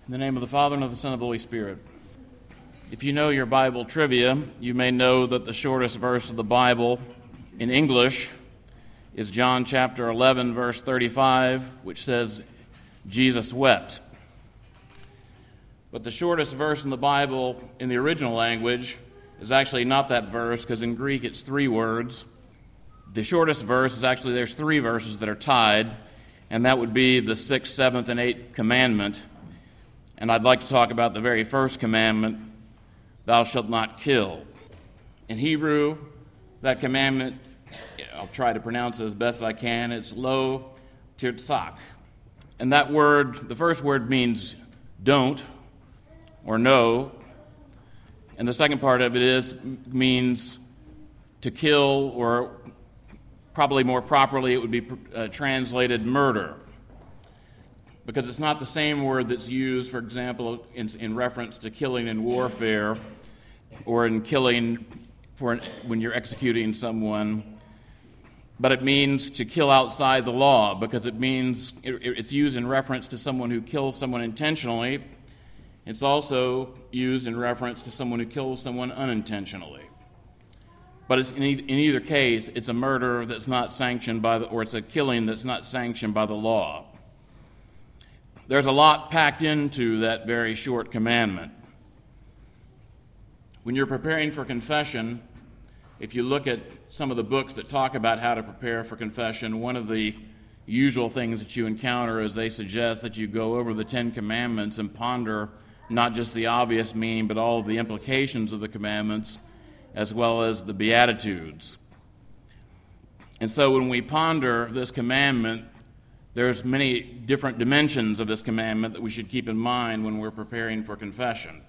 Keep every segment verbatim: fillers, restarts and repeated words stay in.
In the name of the Father, and of the Son, and of the Holy Spirit. If you know your Bible trivia, you may know that the shortest verse of the Bible in English is John chapter eleven, verse thirty-five, which says, Jesus wept. But the shortest verse in the Bible in the original language is actually not that verse, because in Greek it's three words. The shortest verse is actually, there's three verses that are tied, and that would be the sixth, seventh, and eighth commandment. And I'd like to talk about the very first commandment, thou shalt not kill. In Hebrew, that commandment, I'll try to pronounce it as best I can, it's lo tirtzak. And that word, the first word means don't or no. And the second part of it is means to kill, or probably more properly it would be uh, translated murder. Because it's not the same word that's used, for example, in, in reference to killing in warfare or in killing for an, when you're executing someone, but it means to kill outside the law, because it means it, it's used in reference to someone who kills someone intentionally. It's also used in reference to someone who kills someone unintentionally. But it's in, e- in either case, it's a murder that's not sanctioned by the, or it's a killing that's not sanctioned by the law. There's a lot packed into that very short commandment. When you're preparing for confession, if you look at some of the books that talk about how to prepare for confession, one of the usual things that you encounter is they suggest that you go over the Ten Commandments and ponder not just the obvious meaning, but all of the implications of the commandments, as well as the Beatitudes. And so when we ponder this commandment, there's many different dimensions of this commandment that we should keep in mind when we're preparing for confession.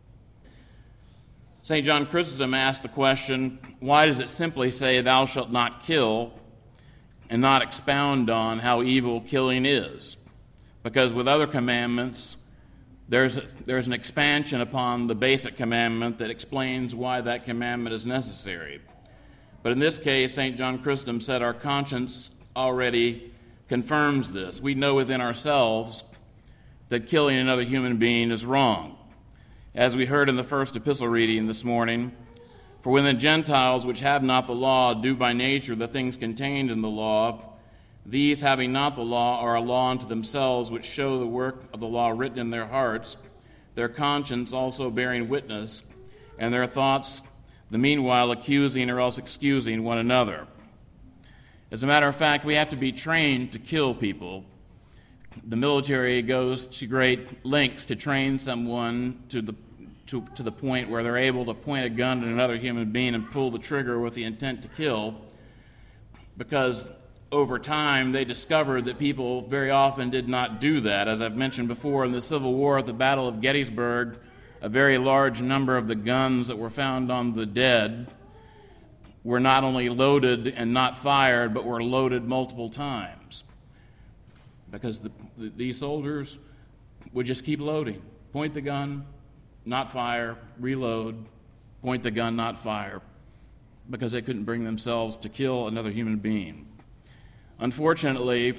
Saint John Chrysostom asked the question, why does it simply say, thou shalt not kill, and not expound on how evil killing is? Because with other commandments, there's, there's an expansion upon the basic commandment that explains why that commandment is necessary. But in this case, Saint John Chrysostom said our conscience already confirms this. We know within ourselves that killing another human being is wrong. As we heard in the first epistle reading this morning, for when the Gentiles which have not the law do by nature the things contained in the law, these having not the law are a law unto themselves, which show the work of the law written in their hearts, their conscience also bearing witness, and their thoughts the meanwhile accusing or else excusing one another. As a matter of fact, we have to be trained to kill people. The military goes to great lengths to train someone to the to, to the point where they're able to point a gun at another human being and pull the trigger with the intent to kill, because over time they discovered that people very often did not do that. As I've mentioned before, in the Civil War at the Battle of Gettysburg, a very large number of the guns that were found on the dead were not only loaded and not fired, but were loaded multiple times. Because the, the, these soldiers would just keep loading. Point the gun, not fire, reload, point the gun, not fire, because they couldn't bring themselves to kill another human being. Unfortunately,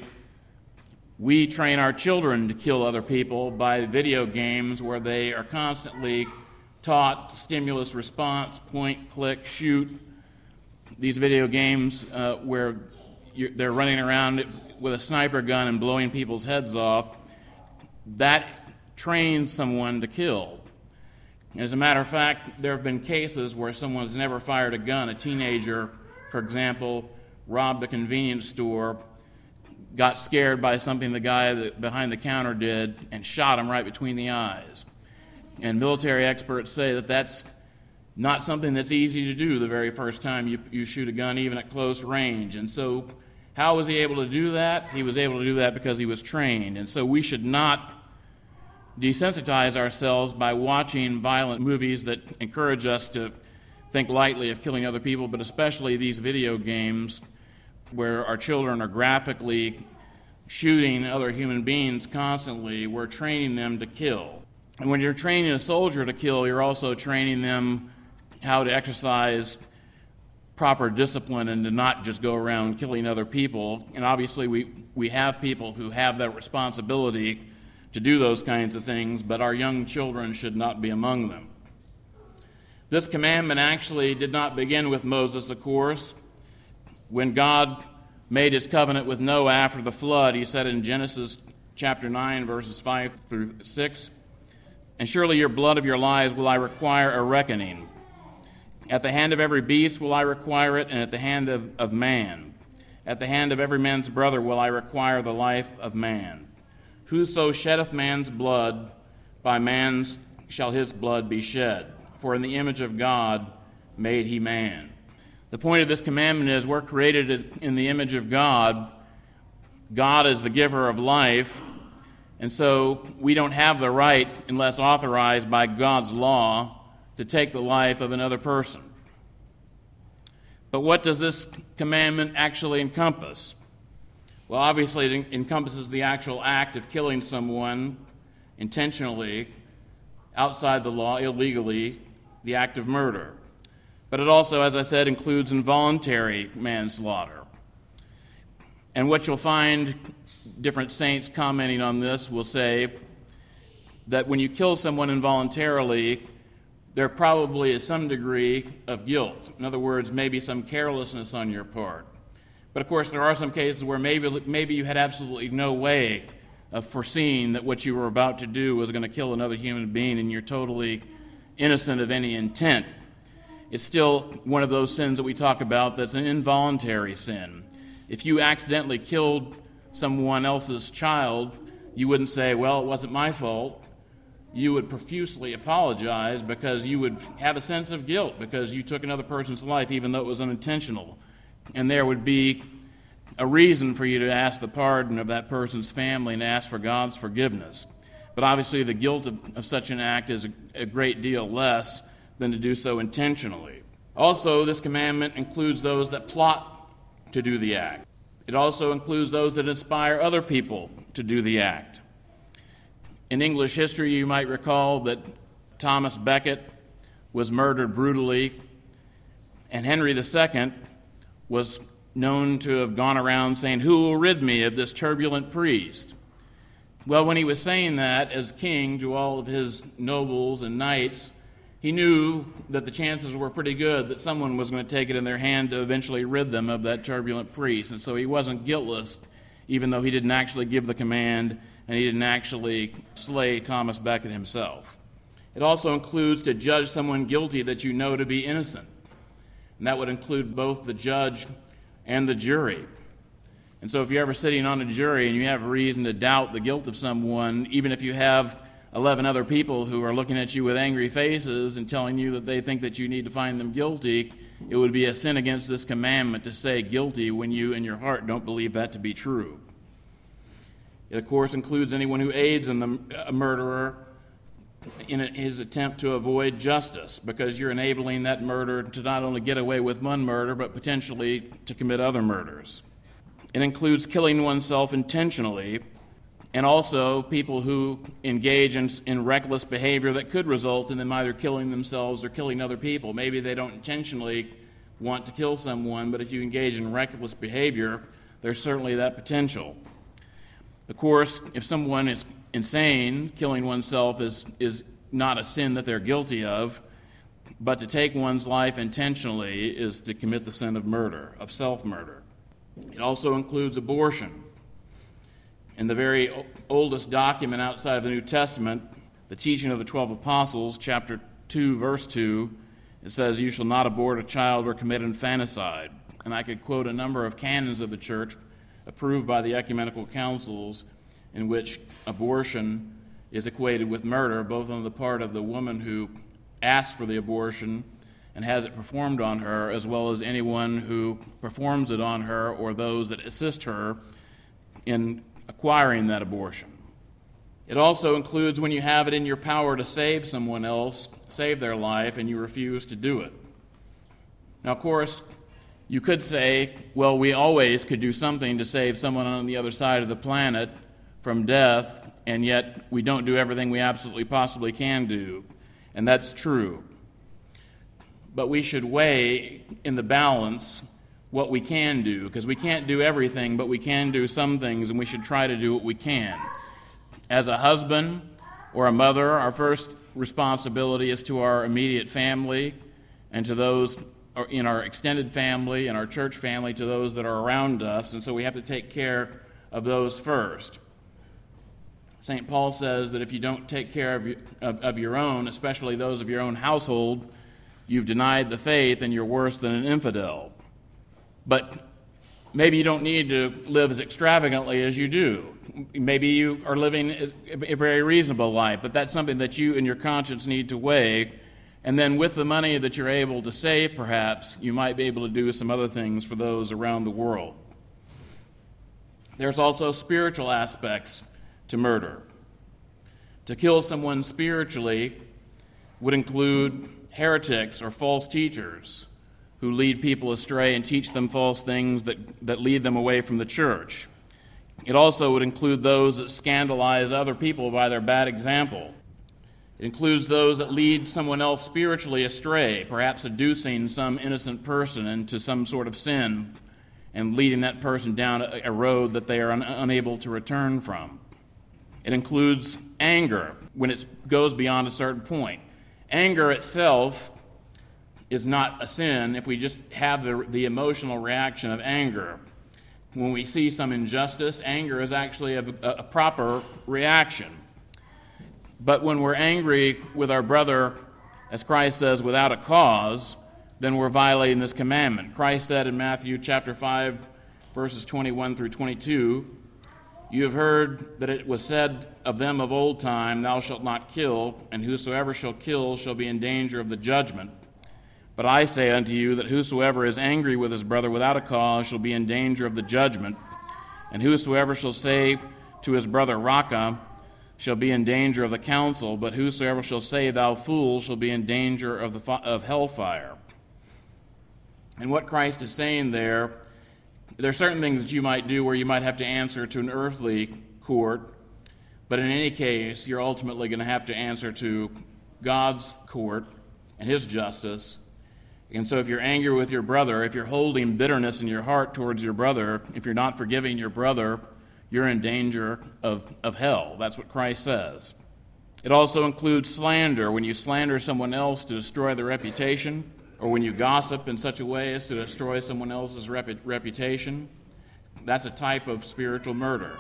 we train our children to kill other people by video games where they are constantly taught stimulus response, point, click, shoot. These video games uh, where you're, they're running around with a sniper gun and blowing people's heads off, that trains someone to kill. As a matter of fact, there have been cases where someone has never fired a gun. A teenager, for example, robbed a convenience store, got scared by something the guy that behind the counter did, and shot him right between the eyes. And military experts say that that's not something that's easy to do the very first time you, you shoot a gun, even at close range. And so how was he able to do that? He was able to do that because he was trained. And so we should not desensitize ourselves by watching violent movies that encourage us to think lightly of killing other people, but especially these video games where our children are graphically shooting other human beings constantly. We're training them to kill. And when you're training a soldier to kill, you're also training them how to exercise proper discipline and to not just go around killing other people. And obviously we, we have people who have that responsibility to do those kinds of things, but our young children should not be among them. This commandment actually did not begin with Moses, of course. When God made his covenant with Noah after the flood, he said in Genesis chapter nine, verses five through six, "And surely your blood of your lives will I require a reckoning. At the hand of every beast will I require it, and at the hand of, of man. At the hand of every man's brother will I require the life of man. Whoso sheddeth man's blood, by man's shall his blood be shed. For in the image of God made he man." The point of this commandment is we're created in the image of God. God is the giver of life, and so we don't have the right, unless authorized by God's law, to take the life of another person. But what does this commandment actually encompass? Well, obviously it encompasses the actual act of killing someone intentionally, outside the law, illegally, the act of murder. But it also, as I said, includes involuntary manslaughter. And what you'll find, different saints commenting on this will say that when you kill someone involuntarily, there probably is some degree of guilt. In other words, maybe some carelessness on your part. But of course, there are some cases where maybe, maybe you had absolutely no way of foreseeing that what you were about to do was going to kill another human being, and you're totally innocent of any intent. It's still one of those sins that we talk about that's an involuntary sin. If you accidentally killed someone else's child, you wouldn't say, well, it wasn't my fault. You would profusely apologize because you would have a sense of guilt because you took another person's life even though it was unintentional. And there would be a reason for you to ask the pardon of that person's family and ask for God's forgiveness. But obviously the guilt of, of such an act is a, a great deal less than to do so intentionally. Also, this commandment includes those that plot to do the act. It also includes those that inspire other people to do the act. In English history, you might recall that Thomas Becket was murdered brutally, and Henry the Second was known to have gone around saying, "Who will rid me of this turbulent priest?" Well, when he was saying that as king to all of his nobles and knights, he knew that the chances were pretty good that someone was going to take it in their hand to eventually rid them of that turbulent priest. And so he wasn't guiltless, even though he didn't actually give the command and he didn't actually slay Thomas Becket himself. It also includes to judge someone guilty that you know to be innocent. And that would include both the judge and the jury. And so if you're ever sitting on a jury and you have reason to doubt the guilt of someone, even if you have eleven other people who are looking at you with angry faces and telling you that they think that you need to find them guilty, it would be a sin against this commandment to say guilty when you in your heart don't believe that to be true. It, of course, includes anyone who aids in the, a murderer in his attempt to avoid justice, because you're enabling that murderer to not only get away with one murder, but potentially to commit other murders. It includes killing oneself intentionally, and also people who engage in, in reckless behavior that could result in them either killing themselves or killing other people. Maybe they don't intentionally want to kill someone, but if you engage in reckless behavior, there's certainly that potential. Of course, if someone is insane, killing oneself is, is not a sin that they're guilty of, but to take one's life intentionally is to commit the sin of murder, of self-murder. It also includes abortion. In the very oldest document outside of the New Testament, the teaching of the twelve apostles, chapter two, verse two, it says, "You shall not abort a child or commit infanticide." And I could quote a number of canons of the church approved by the ecumenical councils in which abortion is equated with murder, both on the part of the woman who asks for the abortion and has it performed on her, as well as anyone who performs it on her or those that assist her in acquiring that abortion. It also includes when you have it in your power to save someone else, save their life, and you refuse to do it. Now, of course, you could say, well, we always could do something to save someone on the other side of the planet from death, and yet we don't do everything we absolutely possibly can do. And that's true. But we should weigh in the balance what we can do, because we can't do everything, but we can do some things, and we should try to do what we can. As a husband or a mother, our first responsibility is to our immediate family and to those in our extended family and our church family, to those that are around us, and so we have to take care of those first. Saint Paul says that if you don't take care of, of, of your own, especially those of your own household, you've denied the faith and you're worse than an infidel. But maybe you don't need to live as extravagantly as you do. Maybe you are living a very reasonable life, but that's something that you and your conscience need to weigh. And then with the money that you're able to save, perhaps, you might be able to do some other things for those around the world. There's also spiritual aspects to murder. To kill someone spiritually would include heretics or false teachers who lead people astray and teach them false things that, that lead them away from the church. It also would include those that scandalize other people by their bad example. It includes those that lead someone else spiritually astray, perhaps seducing some innocent person into some sort of sin and leading that person down a, a road that they are un, unable to return from. It includes anger when it goes beyond a certain point. Anger itself is not a sin if we just have the, the emotional reaction of anger. When we see some injustice, anger is actually a, a proper reaction. But when we're angry with our brother, as Christ says, without a cause, then we're violating this commandment. Christ said in Matthew chapter five, verses twenty-one through twenty-two, "You have heard that it was said of them of old time, 'Thou shalt not kill, and whosoever shall kill shall be in danger of the judgment.' But I say unto you that whosoever is angry with his brother without a cause shall be in danger of the judgment. And whosoever shall say to his brother, Raca, shall be in danger of the council, but whosoever shall say, Thou fool, shall be in danger of the fi- of hellfire." And what Christ is saying there, there are certain things that you might do where you might have to answer to an earthly court, but in any case, you're ultimately going to have to answer to God's court and His justice. And so if you're angry with your brother, if you're holding bitterness in your heart towards your brother, if you're not forgiving your brother, you're in danger of, of hell. That's what Christ says. It also includes slander, when you slander someone else to destroy their reputation, or when you gossip in such a way as to destroy someone else's repu- reputation. That's a type of spiritual murder.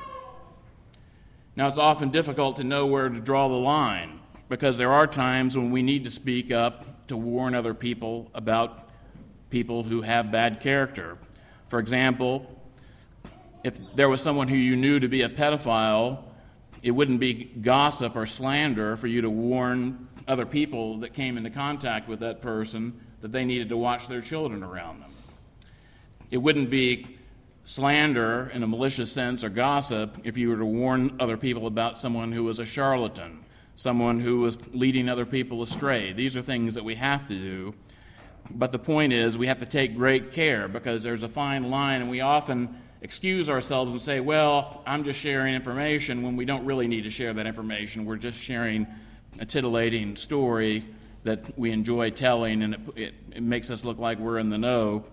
Now, it's often difficult to know where to draw the line, because there are times when we need to speak up to warn other people about people who have bad character. For example, if there was someone who you knew to be a pedophile, it wouldn't be gossip or slander for you to warn other people that came into contact with that person that they needed to watch their children around them. It wouldn't be slander in a malicious sense or gossip if you were to warn other people about someone who was a charlatan, someone who was leading other people astray. These are things that we have to do. But the point is, we have to take great care, because there's a fine line, and we often excuse ourselves and say, well, I'm just sharing information, when we don't really need to share that information. We're just sharing a titillating story that we enjoy telling, and it, it, it makes us look like we're in the know.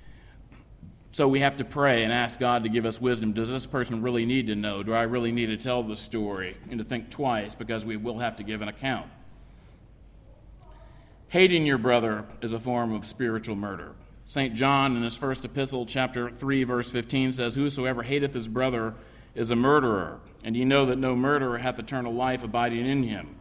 So we have to pray and ask God to give us wisdom. Does this person really need to know? Do I really need to tell the story? And to think twice, because we will have to give an account. Hating your brother is a form of spiritual murder. Saint John, in his first epistle, chapter three, verse fifteen, says, "Whosoever hateth his brother is a murderer, and ye know that no murderer hath eternal life abiding in him."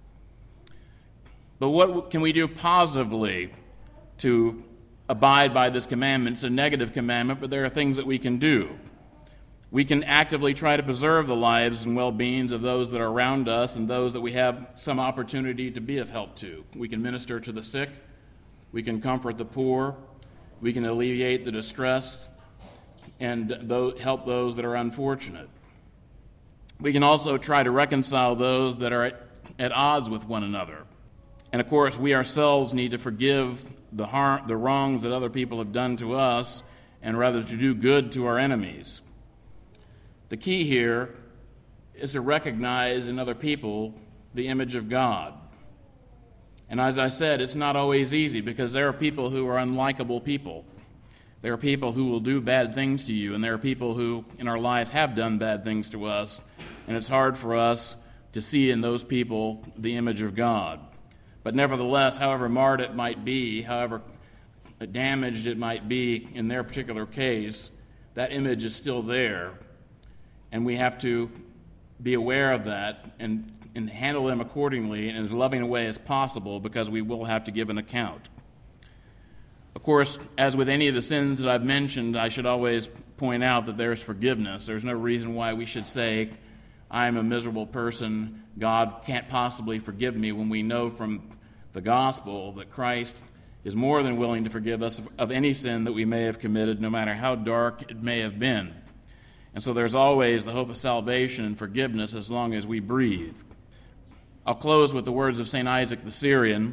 But what can we do positively to abide by this commandment? It's a negative commandment, but there are things that we can do. We can actively try to preserve the lives and well-beings of those that are around us and those that we have some opportunity to be of help to. We can minister to the sick. We can comfort the poor. We can alleviate the distressed and help those that are unfortunate. We can also try to reconcile those that are at, at odds with one another. And of course, we ourselves need to forgive the harm, the wrongs that other people have done to us, and rather to do good to our enemies. The key here is to recognize in other people the image of God. And as I said, it's not always easy, because there are people who are unlikable people. There are people who will do bad things to you, and there are people who in our lives have done bad things to us. and it's hard for us to see in those people the image of God. But nevertheless, however marred it might be, however damaged it might be in their particular case, that image is still there, and we have to be aware of that and, and handle them accordingly in as loving a way as possible, because we will have to give an account. Of course, as with any of the sins that I've mentioned, I should always point out that there's forgiveness. There's no reason why we should say, I'm a miserable person, God can't possibly forgive me, when we know from the gospel that Christ is more than willing to forgive us of, of any sin that we may have committed, no matter how dark it may have been. And so there's always the hope of salvation and forgiveness as long as we breathe. I'll close with the words of Saint Isaac the Syrian.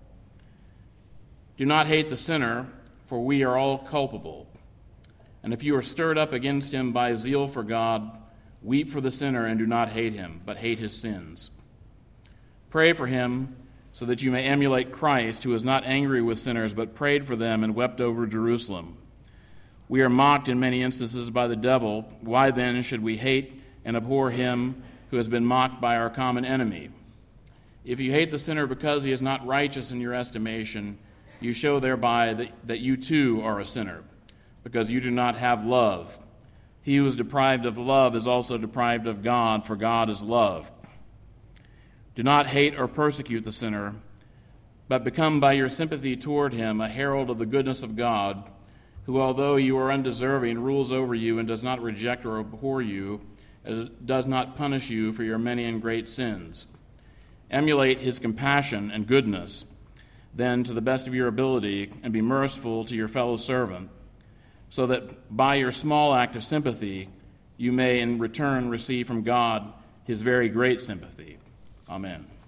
Do not hate the sinner, for we are all culpable. And if you are stirred up against him by zeal for God, weep for the sinner and do not hate him, but hate his sins. Pray for him so that you may emulate Christ, who was not angry with sinners, but prayed for them and wept over Jerusalem. We are mocked in many instances by the devil. Why then should we hate and abhor him who has been mocked by our common enemy? If you hate the sinner because he is not righteous in your estimation, you show thereby that, that you too are a sinner, because you do not have love. He who is deprived of love is also deprived of God, for God is love. Do not hate or persecute the sinner, but become by your sympathy toward him a herald of the goodness of God, who, although you are undeserving, rules over you and does not reject or abhor you, and does not punish you for your many and great sins. Emulate his compassion and goodness, then, to the best of your ability, and be merciful to your fellow servant, so that by your small act of sympathy, you may in return receive from God his very great sympathy. Amen.